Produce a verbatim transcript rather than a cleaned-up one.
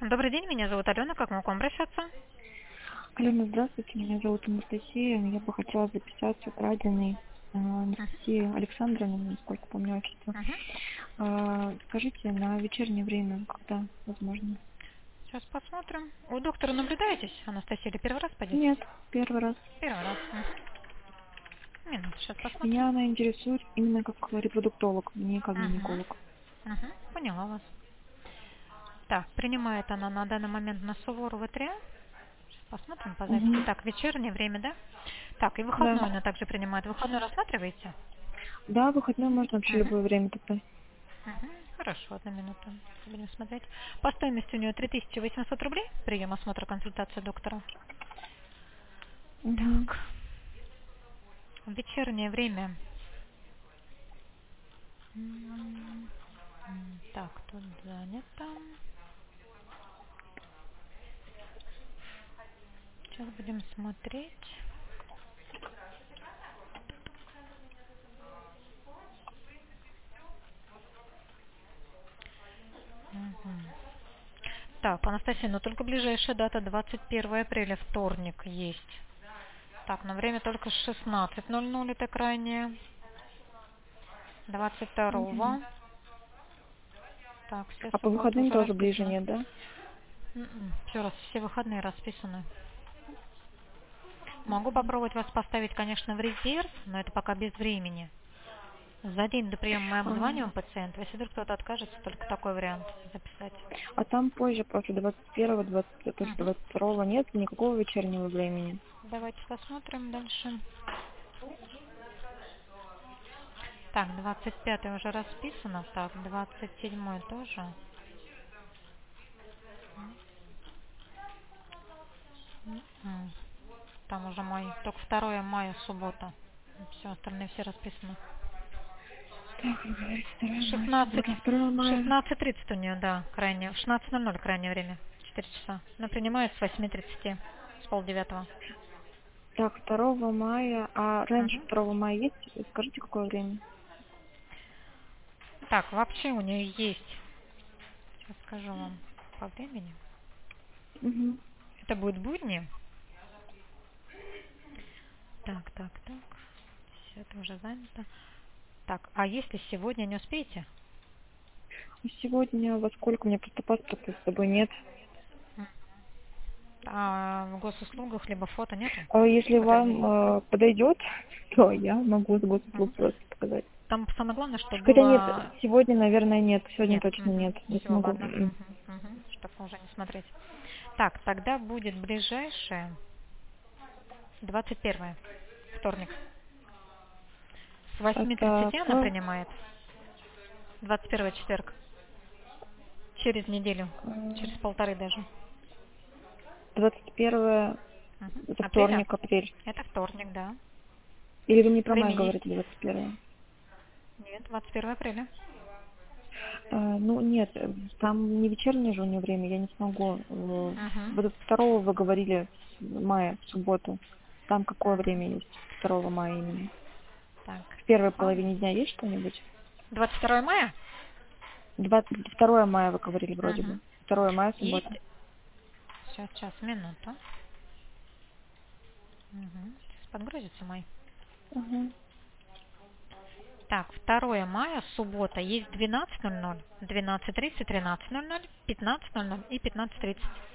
Добрый день, меня зовут Алена. Как могу к вам обращаться? Алена, здравствуйте, меня зовут Анастасия. Я бы хотела записаться к Радиной э, Анастасии Александровне, насколько помню отчество. Мгм. А, Скажите, на вечернее время, когда возможно? Сейчас посмотрим. У доктора наблюдаетесь, Анастасия, или первый раз пойдете? Нет, первый раз. Первый раз. Мгм. Минуту, сейчас посмотрим. Меня она интересует именно как репродуктолог, не как Угу. гинеколог. Угу. Поняла вас. Так, принимает она на данный момент на Суворова три. Сейчас посмотрим по записи. Угу. Так, вечернее время, да? Так, и Да. выходной она также принимает. Выходной рассматриваете? Да, выходной можно вообще Угу. любое время тогда. Угу. Хорошо, одну минуту. Будем смотреть. По стоимости у нее три тысячи восемьсот рублей. Прием, осмотр, консультация доктора. Угу. Так. В вечернее время. М, м, Так, тут занято. Сейчас будем смотреть. Мгм. Так, Анастасия, но только ближайшая дата двадцать первое апреля, вторник есть. Так, на время только шестнадцать ноль ноль это крайнее. двадцать Угу. второго. Так, все А по субботы выходным уже тоже ближе расписаны. нет, да? Еще раз, все выходные расписаны. Могу попробовать вас поставить, конечно, в резерв, но это пока без времени. За день до приема мы А, обзваниваем пациента. Если вдруг кто-то откажется, только такой вариант записать. а там позже, после двадцать первого, двадцать, тоже Мгм. двадцать второго нет никакого вечернего времени. Давайте посмотрим дальше. Так, двадцать пятое уже расписано. Так, двадцать седьмое тоже. М. Там уже май. Только второе мая, суббота. Все, остальные все расписаны. Так, вы говорите, второе мая, шестнадцать, суббота, второе мая. шестнадцать тридцать у нее, да, крайнее. В шестнадцать ноль ноль крайнее время. четыре часа. Она принимает с восьми тридцати, с полдевятого. Так, второго мая, а раньше Мгм. второго мая есть? Скажите, какое время? Так, вообще у нее есть, сейчас скажу вам по времени. Угу. Это будет будни. Так, так, так. Все это уже занято. Так, а если сегодня не успеете? Сегодня во сколько? У меня просто паспорта с собой нет. А в госуслугах либо фото нету? А если вам Фотовидео. э, подойдет, то я могу с госуслуг Мгм. просто показать. Там самое главное, что Хотя нет, было... сегодня, наверное, нет. Сегодня Нет. точно Мгм. нет. Не Все, смогу. ладно. М-м. Мгм. Мгм. Чтобы уже не смотреть. Так, тогда будет ближайшее двадцать первое, вторник. С восьми Это тридцати она к принимает. двадцать первое четверг. Через неделю. э, Через полторы даже. двадцать первое, Мгм. это Апреля? вторник, апрель. Это вторник, да. Или вы не про май Время есть? говорите, двадцать первое? Нет, двадцать первое апреля. Э, ну нет, э, там не вечернее же у нее время, я не смогу. Э, Угу. Вот второго вы говорили в мая, в субботу. Там какое Угу. время есть? Второго мая именно. Так, В первой ладно. половине дня есть что-нибудь? двадцать второе мая? Двадцать второе мая вы говорили вроде Угу. бы. Второе мая, Есть. суббота. Сейчас, сейчас, минуту. Угу. Сейчас подгрузится май. Ага. Так, второе мая, суббота, есть двенадцать ноль ноль, двенадцать тридцать, тринадцать ноль ноль, пятнадцать ноль ноль и пятнадцать тридцать.